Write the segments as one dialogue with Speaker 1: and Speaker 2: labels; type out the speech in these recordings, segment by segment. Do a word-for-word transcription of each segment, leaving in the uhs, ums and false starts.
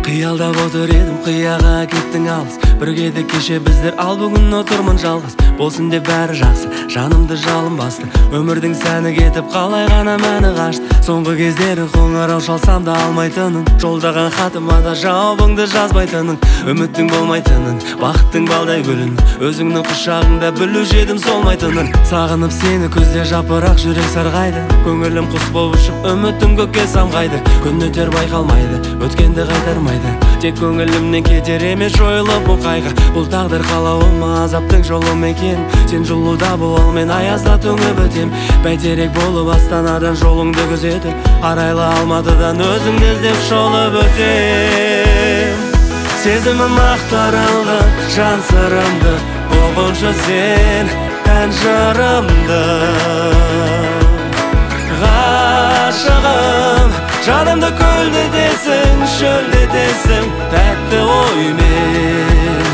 Speaker 1: Қиялдап отыр едім, қияға кеттің алыс. Бірге де кеше біздер, ал бүгін отырмын жалғыз. Болсын деп бәрі жақсы, жанымды жалын басты. Өмірдің сәні кетіп қалай ғана мәні қашты. Соңғы кездері қоңырау шалсам да алмайтынын, жолдаған хатыма да жауабыңды жазбайтынын, үміттің болмайтынын, бақыттың балдай гүлін өзіңнің құшағыңда білуші едім солмайтынын. Сағынып сені күзде жапырақ жүрек сарғайды, көңілім құс болып ұшып үмітім көкке самғайды. Күн өтер байқалмайды, өткенді қайтармайды, тек көңілімнен кетер емес жойылып бұл қайғы. Бұл тағдыр қалауы ма, азаптың жолы ма екен? Сен жылуда бол, ал мен аязда тоңып өтем. Бәйтерек болып Астанадан жолыңды күзетіп, арайлы Алматыдан өзіңді іздеп шолып өтем. Сезімім ақтарылды, жан сырымды ұғыншы сен ән жырымды. Ғашығым, жанымды көлдетесің, шөлдетесің, тәтті оймен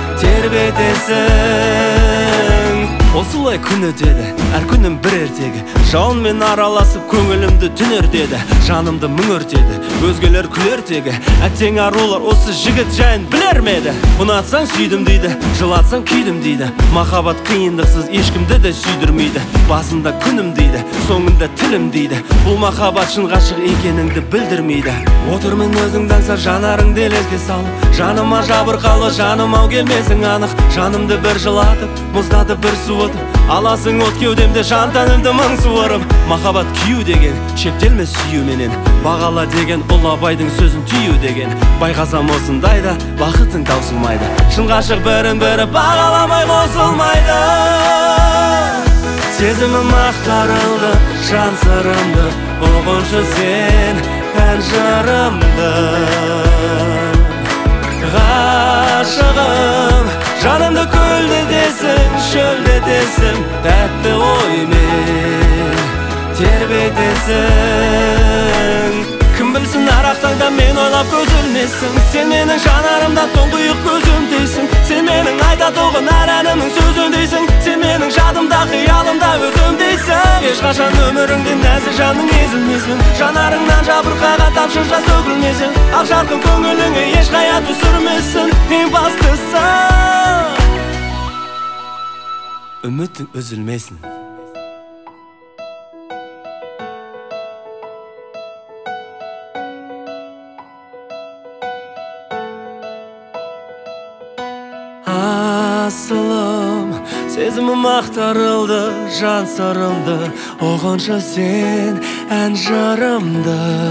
Speaker 1: тербетесің. Осылай күн өтеді, әр күнім бір ертегі, жауынмен араласып көңілімді түнертеді. Жанымды мұң өртеді, өзгелер күлер тегі, әттең арулар осы жігіт жайын білер ме еді? Ұнатсаң сүйдім дейді, жылатсаң күйдім дейді. Махаббат қиындықсыз ешкімді де сүйдірмейді. Басында күнім дейді, соңында тілім дейді. Бұл махаббат шын ғашық екеніңді білдірмейді. Отырмын өзіңді аңсап, жанарыңды елеске салып, жаныма жабырқалы, жаным ау келмесің анық. Жанымды бір жылатып, мұздатып бір суытып, аласың от кеудемде, жан тәнімді мың суырып. Махаббат күйу деген шектелме сүюменен, бағала деген ұлы абайдың сөзін түйу деген. Байқасам осындайда бақытың таусылмайды, шын ғашық бірін бірі бағаламай қосылмайды. Сезімім ақтарылды, жан сырымды ұғыншы сен ән жырымды. Ғашығым, жанымды көлдетесің, шөлдетесің, тәтті оймен тербетесің. Кім білсін арақ таңда мен ойлап көз ілмесің, сен менің жанарымда тұңғиық көзімдейсің. Сен менің айтатұғын әр әнімнің сөзіндейсің, сен менің жадымда қиялымда өзімдейсің. Ешқашан өміріңде нәзік жаның езілмесін, жанарыңнан жабырқаған тамшы жас төгілмесін. Ақ жарқын көңіліңе ешқая түсірмесін. Ең бастысы үмітің үзілмесін. Асылым, сезімім ақтарылды, жан сырымды ұғыншы сен ән жырымды.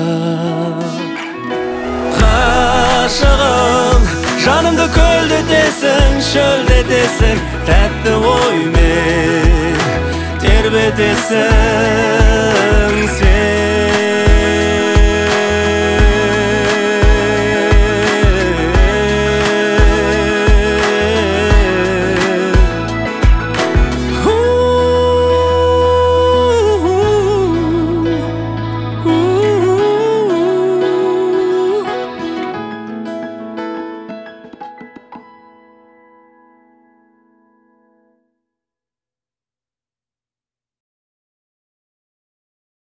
Speaker 1: Ғашығым, жанымды көлдетесің, шөлдетесің, тәтті оймен тербетесің.